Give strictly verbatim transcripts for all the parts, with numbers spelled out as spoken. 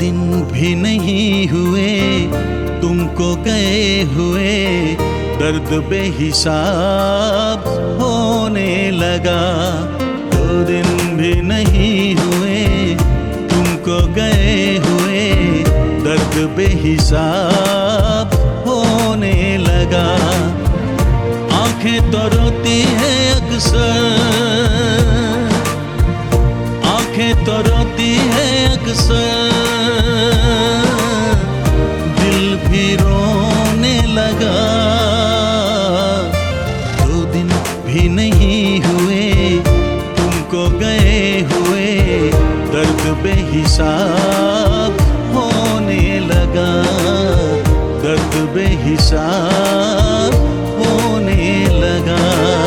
दिन भी नहीं हुए तुमको गए हुए, दर्द बेहिसाब होने लगा। दो दिन भी नहीं हुए तुमको गए हुए, दर्द बेहिसाब होने लगा। आंखें तो रोती है अक्सर, आंखें तो रोती है अक्सर, दिल भी रोने लगा। दो दिन भी नहीं हुए तुमको गए हुए, दर्द बेहिसाब होने लगा, दर्द बेहिसाब होने लगा।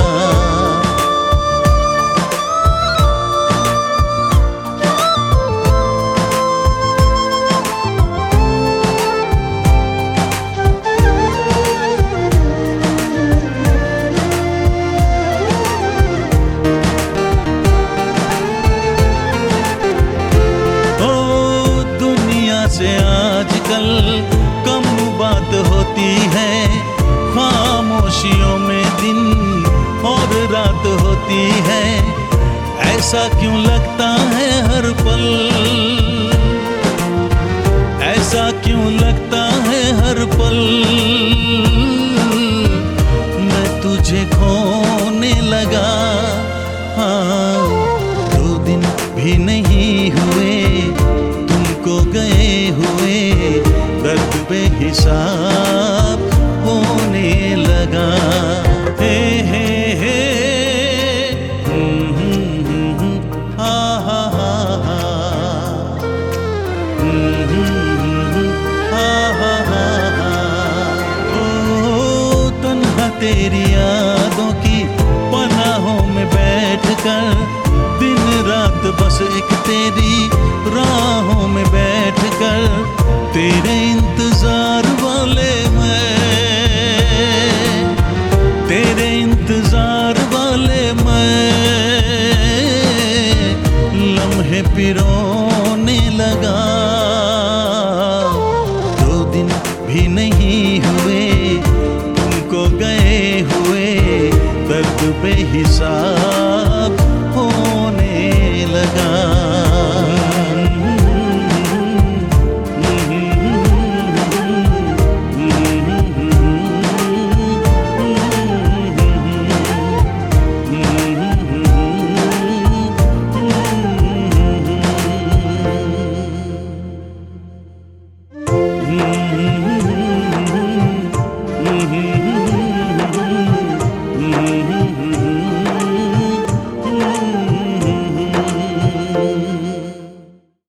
से आजकल कम बात होती है, खामोशियों में दिन और रात होती है। ऐसा क्यों लगता है हर पल, ऐसा क्यों लगता है हर पल, मैं तुझे खोने लगा। हाँ, दो दिन भी नहीं हुए तुमको गए हुए, दर्द बेहिसाब होने लगा। हे हे हे हा हा हा हा हा हा। ओ तन्हा तेरी यादों की पनाहों में बैठकर, दिन रात बस एक तेरी राहों में बैठकर, तेरे इंतजार वाले मैं, तेरे इंतजार वाले मैं, लम्हे पिरोने लगा। दो दिन भी नहीं हुए तुमको गए हुए, दर्द बेहिसाब होने लगा।